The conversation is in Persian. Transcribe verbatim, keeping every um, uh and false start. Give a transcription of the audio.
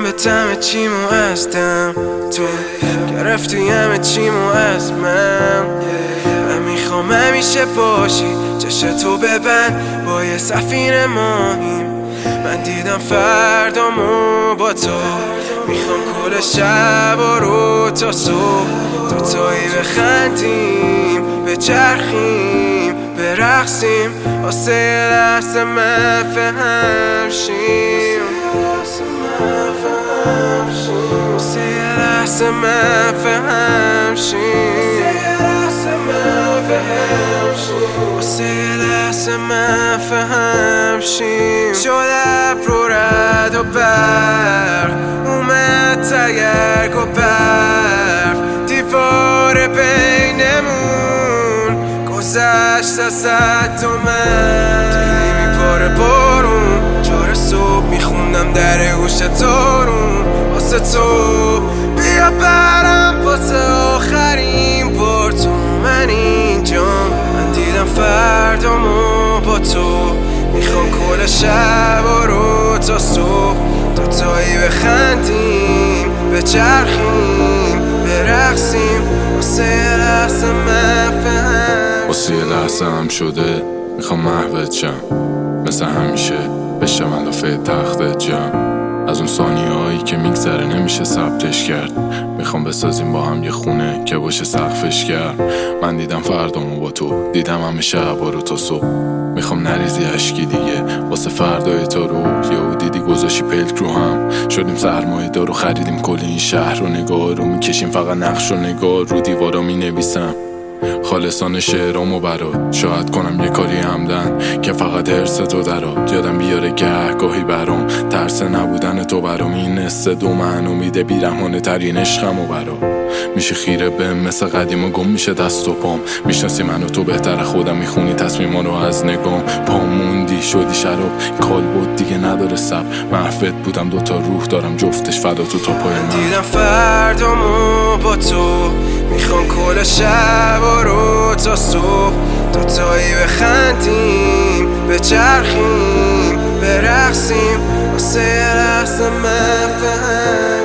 به تم چیمو هستم، تو گرفتی همه چیمو از من. من میخوام همیشه باشی، چشم تو ببند با یه سفینه ماهیم. من دیدم فردامو با تو، میخوام کل شب و رو تا صبح دوتایی بخندیم، بچرخیم، برقصیم، واسه یه لحظه مفهم شیم، واسه یه لحظه مفهم شیم، واسه یه لحظه مفهم شیم. شد رو رد و برق اومد تگرگ و برف، دیوار بینمون گذشت از صد و من. دیدی میپاره بارون، چهار صبح میخوندم در گوش تارون واسه تو. بیا برم واسه آخرین بار تو من اینجام. من دیدم فردامو با تو، میخوام کل شب و رو تا صبح دوتایی بخندیم، بچرخیم، برقصیم، واسه یه لحظه مفهم. واسه یه لحظه هم شده میخوام محوت شم، مثل همیشه بشم علافه تختت جم. از اون ثانیه هایی که میگذره نمیشه ثبتش کرد. میخوام بسازیم با هم یه خونه که باشه سقفش کرد. من دیدم فردامو با تو، دیدم همه شبا رو تا صبح. میخوام نریزی عشقی دیگه واسه فردای تو رو. یهو دیدی گذاشی پلک رو هم، شدیم سرمایه دار و خریدیم کل این شهر رو. نگاه رو میکشیم فقط نقش و نگاه رو دیوارا مینویسم خالصان شعرامو برات. شاید کنم یه کاری همدن که فقط حرس تو درات. یادم بیاره گهگاهی برام ترس نبودن تو برام. این نسته دو من امیده بیرحمانه ترین عشقمو برام. میشه خیره بهم مثل قدیم و گم میشه دست و پام. میشناسی منو تو بهتر خودم، میخونی تصمیما رو از نگام. پام موندی شدی شراب، کال بود دیگه نداره سب. محفت بودم دوتا روح دارم جفتش فدا تو تا پای من. دیدم فردامو با تو، میخوام کل شب و رو تا صبح دوتایی بخندیم، بچرخیم، برقصیم، واسه یه لحظه مفهم